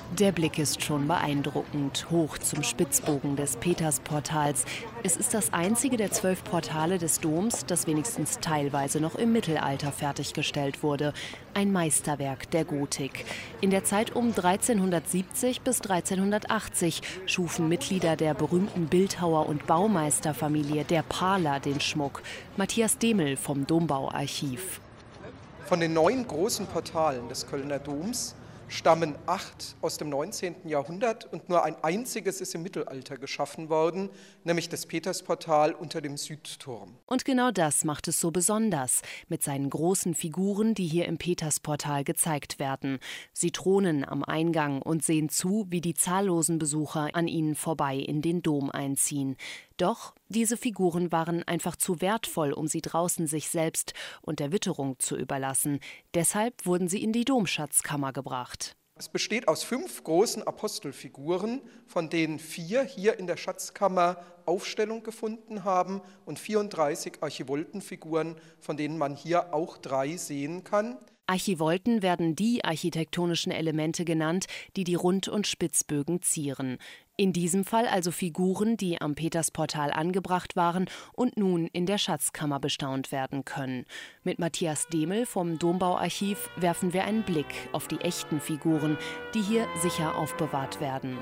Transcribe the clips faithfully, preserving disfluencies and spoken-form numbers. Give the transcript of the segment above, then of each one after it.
Der Blick ist schon beeindruckend, hoch zum Spitzbogen des Petersportals. Es ist das einzige der zwölf Portale des Doms, das wenigstens teilweise noch im Mittelalter fertiggestellt wurde. Ein Meisterwerk der Gotik. In der Zeit um dreizehnhundertsiebzig bis dreizehnhundertachtzig schufen Mitglieder der berühmten Bildhauer- und Baumeisterfamilie der Parler den Schmuck. Matthias Demel vom Dombauarchiv. Von den neun großen Portalen des Kölner Doms stammen acht aus dem neunzehnten Jahrhundert und nur ein einziges ist im Mittelalter geschaffen worden, nämlich das Petersportal unter dem Südturm. Und genau das macht es so besonders, mit seinen großen Figuren, die hier im Petersportal gezeigt werden. Sie thronen am Eingang und sehen zu, wie die zahllosen Besucher an ihnen vorbei in den Dom einziehen. Doch diese Figuren waren einfach zu wertvoll, um sie draußen sich selbst und der Witterung zu überlassen. Deshalb wurden sie in die Domschatzkammer gebracht. Es besteht aus fünf großen Apostelfiguren, von denen vier hier in der Schatzkammer Aufstellung gefunden haben und vierunddreißig Archivoltenfiguren, von denen man hier auch drei sehen kann. Archivolten werden die architektonischen Elemente genannt, die die Rund- und Spitzbögen zieren. In diesem Fall also Figuren, die am Petersportal angebracht waren und nun in der Schatzkammer bestaunt werden können. Mit Matthias Demel vom Dombauarchiv werfen wir einen Blick auf die echten Figuren, die hier sicher aufbewahrt werden.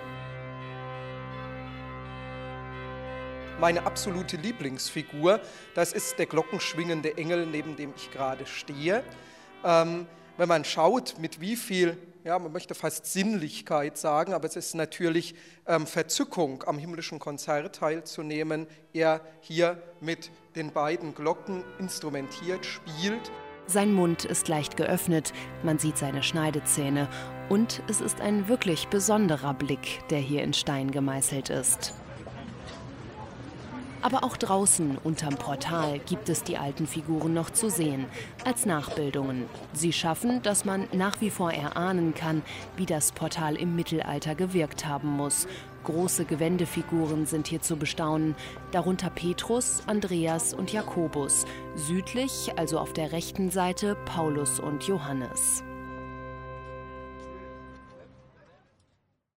Meine absolute Lieblingsfigur, das ist der glockenschwingende Engel, neben dem ich gerade stehe. Ähm, wenn man schaut, mit wie viel, ja, man möchte fast Sinnlichkeit sagen, aber es ist natürlich ähm, Verzückung, am himmlischen Konzert teilzunehmen, er hier mit den beiden Glocken instrumentiert spielt. Sein Mund ist leicht geöffnet, man sieht seine Schneidezähne und es ist ein wirklich besonderer Blick, der hier in Stein gemeißelt ist. Aber auch draußen unterm Portal gibt es die alten Figuren noch zu sehen, als Nachbildungen. Sie schaffen, dass man nach wie vor erahnen kann, wie das Portal im Mittelalter gewirkt haben muss. Große Gewändefiguren sind hier zu bestaunen, darunter Petrus, Andreas und Jakobus. Südlich, also auf der rechten Seite, Paulus und Johannes.